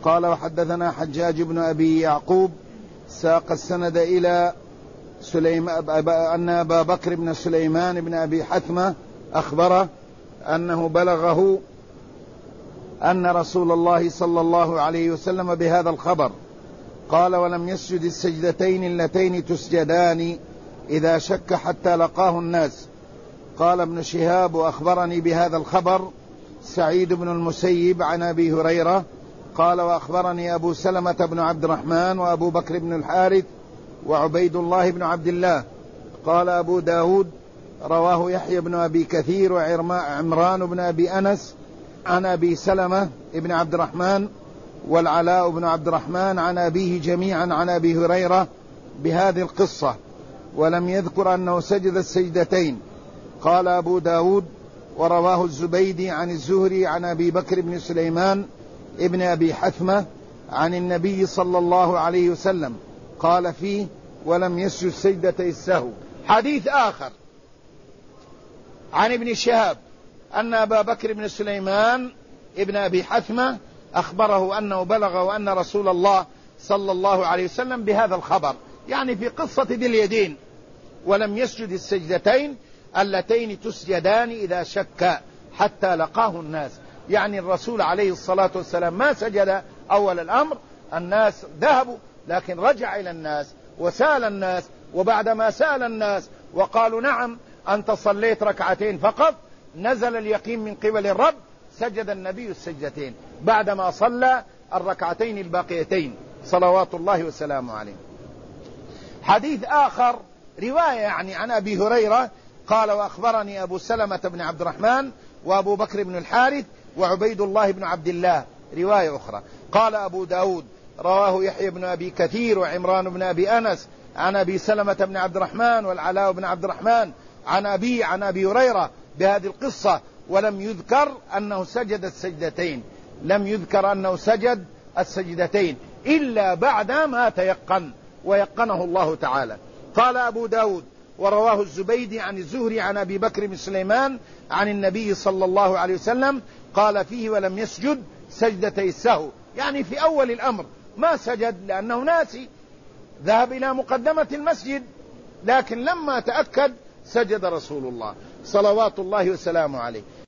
قال وحدثنا حجاج بن أبي يعقوب ساق السند إلى أن أبا بكر بن سليمان بن أبي حثمة أخبره أنه بلغه أن رسول الله صلى الله عليه وسلم بهذا الخبر قال ولم يسجد السجدتين اللتين تسجدان إذا شك حتى لقاه الناس. قال ابن شهاب وأخبرني بهذا الخبر سعيد بن المسيب عن أبي هريرة قال وأخبرني أبو سلمة بن عبد الرحمن وأبو بكر بن الحارث وعبيد الله بن عبد الله. قال أبو داود رواه يحيى بن أبي كثير وعمران بن أبي أنس عن أبي سلمة بن عبد الرحمن والعلاء بن عبد الرحمن عن أبيه جميعا عن أبي هريرة بهذه القصة ولم يذكر أنه سجد السجدتين. قال أبو داود ورواه الزبيدي عن الزهري عن أبي بكر بن سليمان ابن أبي حثمة عن النبي صلى الله عليه وسلم قال فيه ولم يسجد سجدتي السهو. حديث آخر عن ابن شهاب أن أبا بكر بن سليمان ابن أبي حثمة أخبره أنه بلغه أن رسول الله صلى الله عليه وسلم بهذا الخبر يعني في قصة ذي اليدين ولم يسجد السجدتين اللتين تسجدان إذا شك حتى لقاه الناس. يعني الرسول عليه الصلاة والسلام ما سجد أول الأمر، الناس ذهبوا لكن رجع إلى الناس وسأل الناس، وبعدما سأل الناس وقالوا نعم أنت صليت ركعتين فقط نزل اليقين من قبل الرب سجد النبي السجدتين بعدما صلى الركعتين الباقيتين صلوات الله وسلامه عليه. حديث آخر رواية يعني عن أبي هريرة قال وأخبرني أبو سلمة بن عبد الرحمن وأبو بكر بن الحارث وعبيد الله بن عبد الله رواية أخرى. قال أبو داود رواه يحيى بن أبي كثير وعمران بن أبي أنس عن أبي سلمة بن عبد الرحمن والعلاء بن عبد الرحمن عن أبي هريرة بهذه القصة ولم يذكر أنه سجد السجدتين، لم يذكر أنه سجد السجدتين إلا بعد ما تيقن ويقنه الله تعالى. قال أبو داود ورواه الزبيدي عن الزهري عن أبي بكر بن سليمان عن النبي صلى الله عليه وسلم قال فيه ولم يسجد سجدتي السهو، يعني في أول الأمر ما سجد لأنه ناسي، ذهب إلى مقدمة المسجد لكن لما تأكد سجد رسول الله صلوات الله وسلامه عليه.